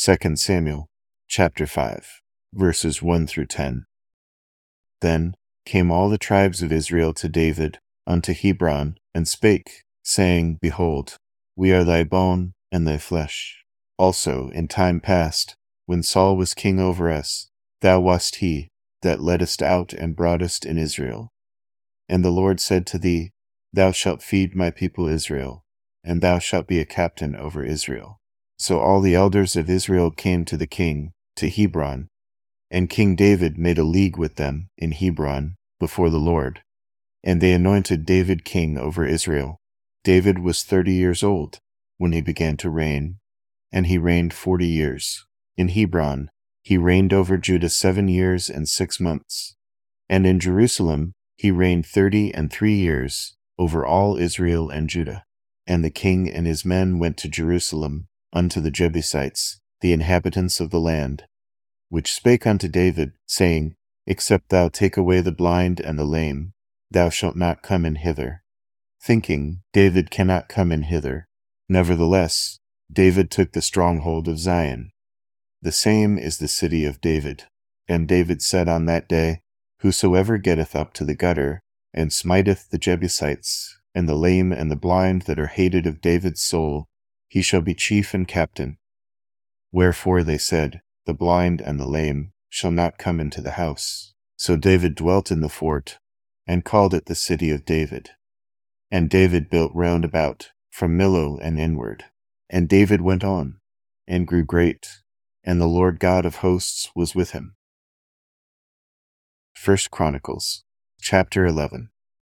2 Samuel chapter 5, verses 1 through 10. Then came all the tribes of Israel to David unto Hebron, and spake, saying, Behold, we are thy bone and thy flesh. Also in time past, when Saul was king over us, thou wast he that leddest out and broughtest in Israel. And the Lord said to thee, Thou shalt feed my people Israel, and thou shalt be a captain over Israel. So all the elders of Israel came to the king, to Hebron, and King David made a league with them in Hebron before the Lord. And they anointed David king over Israel. David was 30 years old when he began to reign, and he reigned 40 years. In Hebron he reigned over Judah 7 years and 6 months. And in Jerusalem he reigned 33 years over all Israel and Judah. And the king and his men went to Jerusalem unto the Jebusites, the inhabitants of the land, which spake unto David, saying, Except thou take away the blind and the lame, thou shalt not come in hither. Thinking, David cannot come in hither. Nevertheless, David took the stronghold of Zion. The same is the city of David. And David said on that day, Whosoever getteth up to the gutter, and smiteth the Jebusites, and the lame and the blind that are hated of David's soul, he shall be chief and captain. Wherefore they said, The blind and the lame shall not come into the house. So David dwelt in the fort, and called it the city of David. And David built round about, from Millo and inward. And David went on, and grew great, and the Lord God of hosts was with him. 1 Chronicles chapter 11.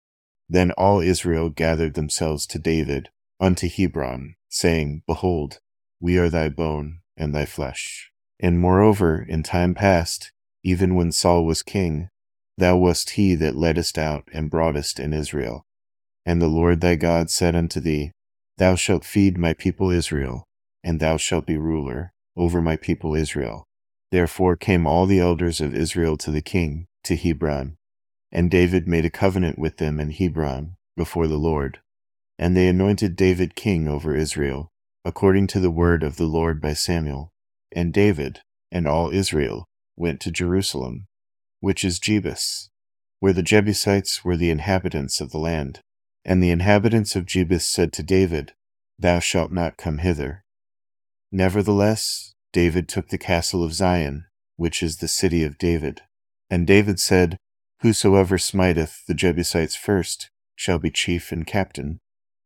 Then all Israel gathered themselves to David unto Hebron, saying, Behold, we are thy bone and thy flesh. And moreover, in time past, even when Saul was king, thou wast he that leddest out and broughtest in Israel. And the Lord thy God said unto thee, Thou shalt feed my people Israel, and thou shalt be ruler over my people Israel. Therefore came all the elders of Israel to the king, to Hebron. And David made a covenant with them in Hebron before the Lord. And they anointed David king over Israel, according to the word of the Lord by Samuel. And David and all Israel went to Jerusalem, which is Jebus, where the Jebusites were the inhabitants of the land. And the inhabitants of Jebus said to David, Thou shalt not come hither. Nevertheless, David took the castle of Zion, which is the city of David. And David said, Whosoever smiteth the Jebusites first shall be chief and captain.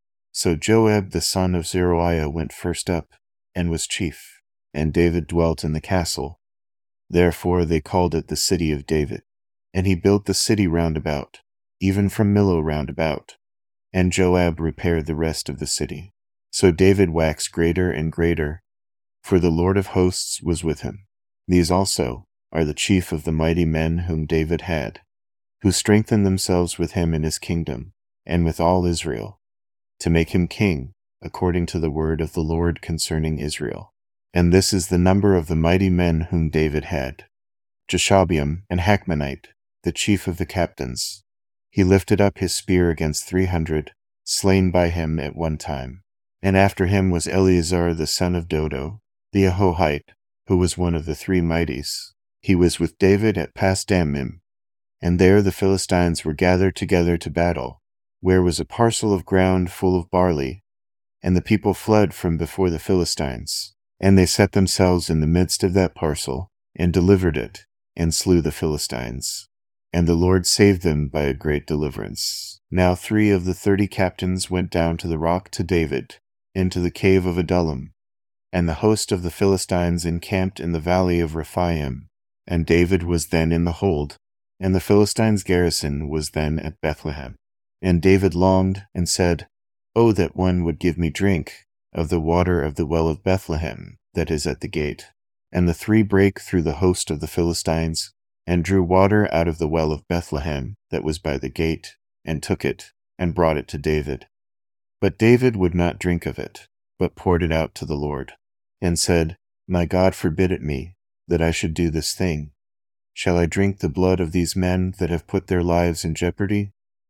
So Joab the son of Zeruiah went first up, and was chief, and David dwelt in the castle. Therefore they called it the city of David. And he built the city round about, even from Millo round about. And Joab repaired the rest of the city. So David waxed greater and greater, for the Lord of hosts was with him. These also are the chief of the mighty men whom David had, who strengthened themselves with him in his kingdom, and with all Israel, to make him king, according to the word of the Lord concerning Israel. And this is the number of the mighty men whom David had: Jeshobeam and Hachmonite, the chief of the captains. He lifted up his spear against 300, slain by him at one time. And after him was Eleazar the son of Dodo, the Ahohite, who was one of the 3 mighties. He was with David at Pas-dammim, and there the Philistines were gathered together to battle, where was a parcel of ground full of barley. And the people fled from before the Philistines. And they set themselves in the midst of that parcel, and delivered it, and slew the Philistines. And the Lord saved them by a great deliverance. Now 3 of the 30 captains went down to the rock to David, into the cave of Adullam. And the host of the Philistines encamped in the valley of Rephaim. And David was then in the hold, and the Philistines' garrison was then at Bethlehem. And David longed, and said, Oh, that one would give me drink of the water of the well of Bethlehem that is at the gate. And the 3 brake through the host of the Philistines, and drew water out of the well of Bethlehem that was by the gate, and took it, and brought it to David. But David would not drink of it, but poured it out to the Lord, and said, My God forbid it me, that I should do this thing. Shall I drink the blood of these men that have put their lives in jeopardy?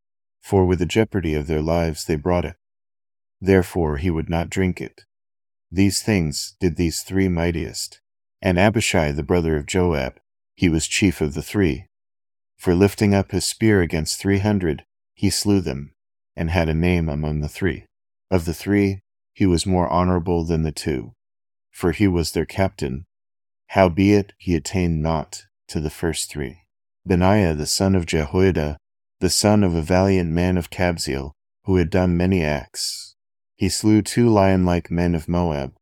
For with the jeopardy of their lives they brought it. Therefore he would not drink it. These things did these 3 mightiest, And Abishai the brother of Joab, he was chief of the 3. For lifting up his spear against 300, he slew them, and had a name among the 3. Of the 3, he was more honorable than the 2, for he was their captain. Howbeit he attained not to the first 3. Benaiah the son of Jehoiada, the son of a valiant man of Kabzeel, who had done many acts. He slew 2 lion-like men of Moab.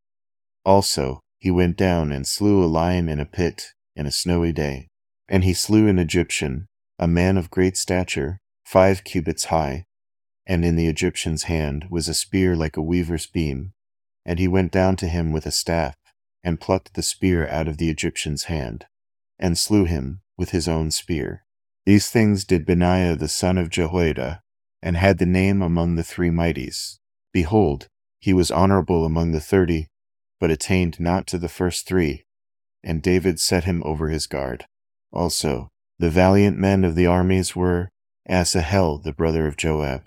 Also he went down and slew a lion in a pit in a snowy day. And he slew an Egyptian, a man of great stature, 5 cubits high, and in the Egyptian's hand was a spear like a weaver's beam. And he went down to him with a staff, and plucked the spear out of the Egyptian's hand, and slew him with his own spear. These things did Benaiah the son of Jehoiada, and had the name among the 3 mighties. Behold, he was honorable among the 30, but attained not to the first 3, and David set him over his guard. Also, the valiant men of the armies were Asahel the brother of Joab,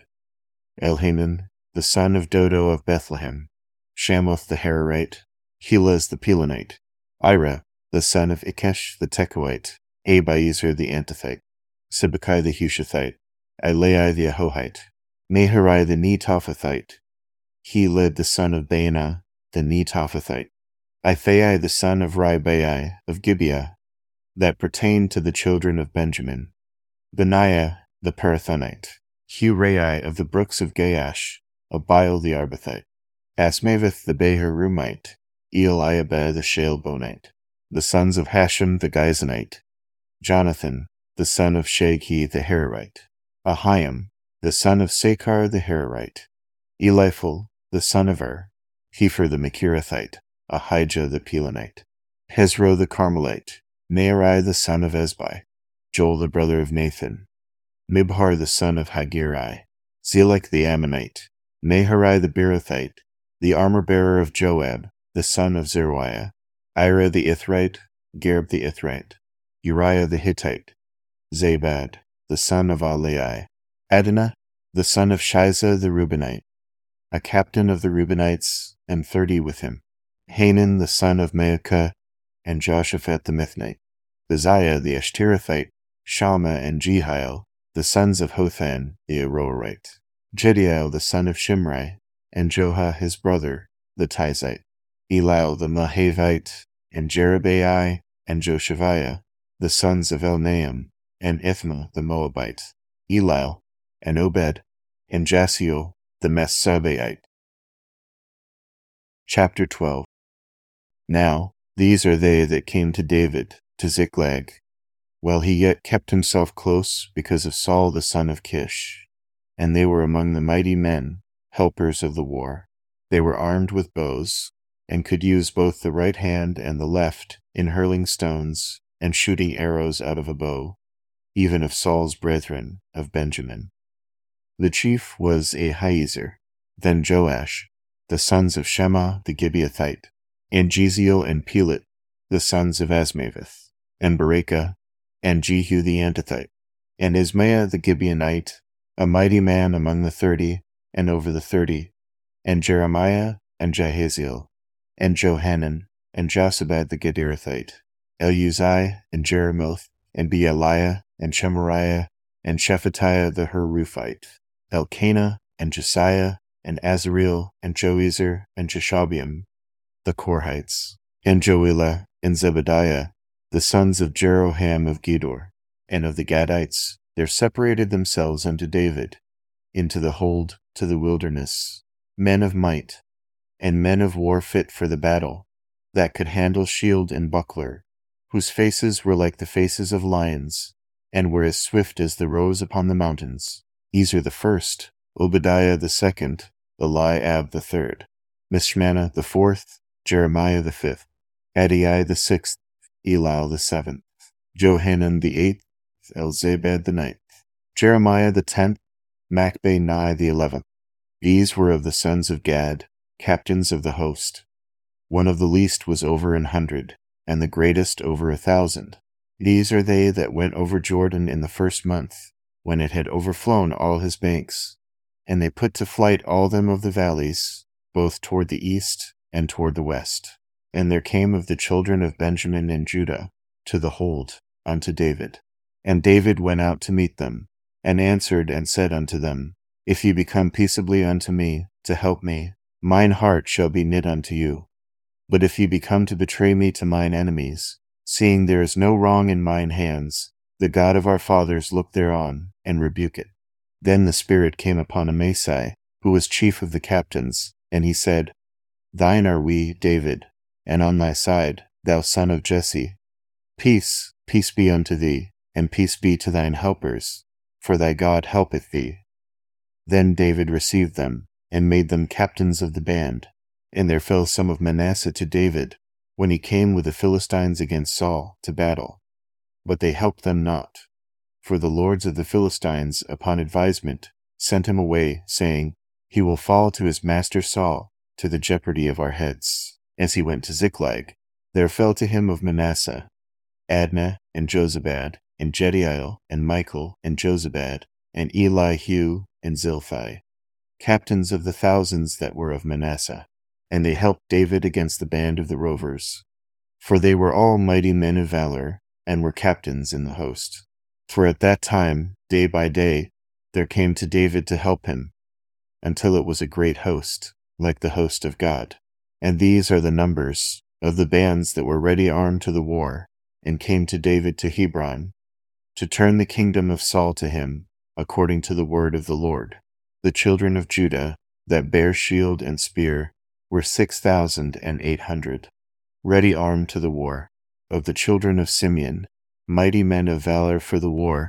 Elhanan the son of Dodo of Bethlehem, Shamoth the Hararite, Helaz the Pelonite, Ira the son of Ikesh the Tekoite, Abiezer the Antothite, Sibbecai the Hushathite, Ilai the Ahohite, Naharai the Netophathite, Heled the son of Baanah the Netophathite, Ithai the son of Ribai of Gibeah, that pertained to the children of Benjamin, Benaiah the Parathonite, Hurai of the brooks of Gaash, Abiel the Arbathite, Asmaveth the Beharumite, Eliabah the Shalebonite, the sons of Hashem the Gizonite, Jonathan the son of Shaghi the Hararite, Ahiam the son of Sakar the Hararite, Eliphel the son of Hefer the Machirathite, Ahijah the Pelonite, Hezro the Carmelite, Naarai the son of Ezbai, Joel the brother of Nathan, Mibhar the son of Hagirai, Zelek the Ammonite, Naharai the Beerothite, the armor-bearer of Joab, the son of Zeruiah, Ira the Ithrite, Gareb the Ithrite, Uriah the Hittite, Zabad, the son of Alai, Adonah, the son of Shiza the Reubenite, a captain of the Reubenites, and 30 with him, Hanan the son of Maacah, and Joshaphat the Mithnite, Beziah the Ashterathite, Shalma and Jehiel, the sons of Hothan the Aroerite, Jediel the son of Shimri, and Joha his brother, the Tizite, Eliel the Mahavite, and Jerubai and Joshaviah, the sons of Elnaam, and Ithma the Moabite, Eliel, and Obed, and Jasiel the Messabaite. Chapter 12. Now these are they that came to David, to Ziklag, while he yet kept himself close because of Saul the son of Kish. And they were among the mighty men, helpers of the war. They were armed with bows, and could use both the right hand and the left in hurling stones and shooting arrows out of a bow, even of Saul's brethren of Benjamin. The chief was Ahiezer, then Joash, the sons of Shema the Gibeathite, and Jeziel and Pelet, the sons of Asmaveth, and Berekah, and Jehu the Antothite, and Ismaiah the Gibeonite, a mighty man among the 30, and over the 30, and Jeremiah, and Jahaziel, and Johanan, and Josabad the Gederathite, Eluzai, and Jeremoth, and Bealiah, and Shemariah, and Shephatiah the Haruphite, Elkanah, and Josiah, and Azareel, and Joezer, and Jeshabeam, the Korhites, and Joelah, and Zebediah, the sons of Jeroham of Gedor, and of the Gadites. There separated themselves unto David, into the hold to the wilderness, men of might, and men of war fit for the battle, that could handle shield and buckler, whose faces were like the faces of lions, and were as swift as the roes upon the mountains. Ezer the first, Obadiah the second, Eliab the third, Mishmannah the fourth, Jeremiah the fifth, Adai the sixth, Elil the seventh, Johanan the eighth, Elzabad the ninth, Jeremiah the 10th, Macbanai the 11th. These were of the sons of Gad, captains of the host. One of the least was over 100, and the greatest over 1,000. These are they that went over Jordan in the first month, when it had overflown all his banks. And they put to flight all them of the valleys, both toward the east and toward the west. And there came of the children of Benjamin and Judah to the hold unto David. And David went out to meet them, and answered and said unto them, If ye become peaceably unto me, to help me, mine heart shall be knit unto you. But if ye become to betray me to mine enemies, seeing there is no wrong in mine hands, the God of our fathers look thereon, and rebuke it. Then the Spirit came upon Amasai, who was chief of the captains, and he said, Thine are we, David, and on thy side, thou son of Jesse. Peace, peace be unto thee, and peace be to thine helpers, for thy God helpeth thee. Then David received them, and made them captains of the band. And there fell some of Manasseh to David, when he came with the Philistines against Saul to battle. But they helped them not. For the lords of the Philistines, upon advisement, sent him away, saying, He will fall to his master Saul, to the jeopardy of our heads. As he went to Ziklag, there fell to him of Manasseh Adnah, and Jozabad, and Jediael, and Michael, and Jozabad, and Elihu, and Zilphai, captains of the thousands that were of Manasseh. And they helped David against the band of the rovers. For they were all mighty men of valor, and were captains in the host. For at that time, day by day, there came to David to help him, until it was a great host, like the host of God. And these are the numbers of the bands that were ready armed to the war, and came to David to Hebron, to turn the kingdom of Saul to him, according to the word of the Lord. The children of Judah, that bare shield and spear, were 6,800, ready armed to the war. Of the children of Simeon, mighty men of valor for the war,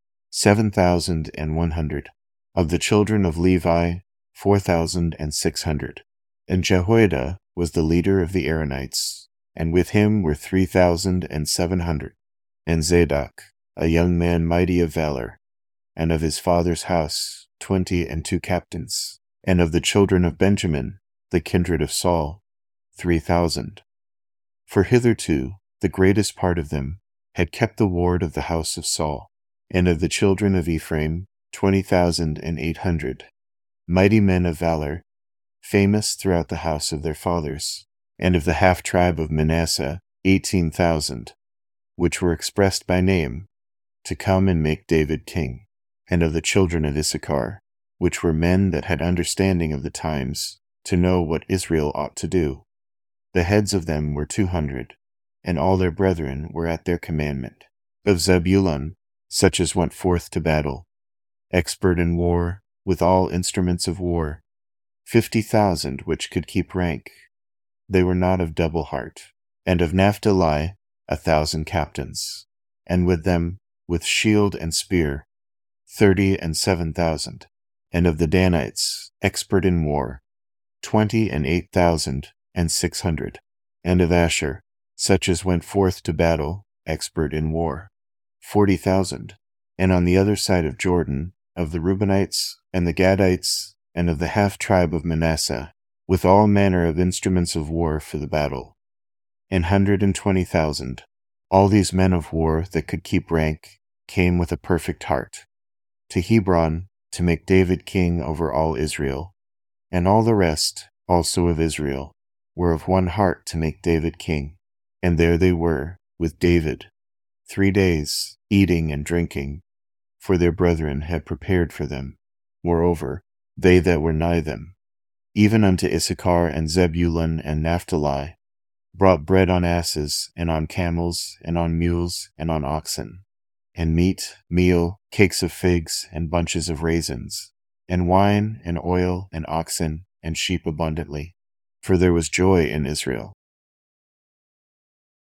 7,100. Of the children of Levi, 4,600. And Jehoiada was the leader of the Aaronites, and with him were 3,700. And Zadok, a young man mighty of valor, and of his father's house 22 captains. And of the children of Benjamin, the kindred of Saul, 3,000. For hitherto the greatest part of them had kept the ward of the house of Saul. And of the children of Ephraim, 20,800, mighty men of valor, famous throughout the house of their fathers. And of the half-tribe of Manasseh, 18,000, which were expressed by name, to come and make David king. And of the children of Issachar, which were men that had understanding of the times, to know what Israel ought to do. The heads of them were 200, and all their brethren were at their commandment. Of Zebulun, such as went forth to battle, expert in war, with all instruments of war, 50,000 which could keep rank. They were not of double heart. And of Naphtali, 1,000 captains, and with them, with shield and spear, 37,000. And of the Danites, expert in war, 28,600. And of Asher, such as went forth to battle, expert in war, 40,000. And on the other side of Jordan, of the Reubenites, and the Gadites, and of the half-tribe of Manasseh, with all manner of instruments of war for the battle, 120,000. All these men of war that could keep rank came with a perfect heart to Hebron to make David king over all Israel. And all the rest also of Israel were of one heart to make David king. And there they were with David 3 days, eating and drinking, for their brethren had prepared for them. Moreover, they that were nigh them, even unto Issachar and Zebulun and Naphtali, brought bread on asses, and on camels, and on mules, and on oxen, and meat, meal, cakes of figs, and bunches of raisins, and wine, and oil, and oxen, and sheep abundantly. For there was joy in Israel.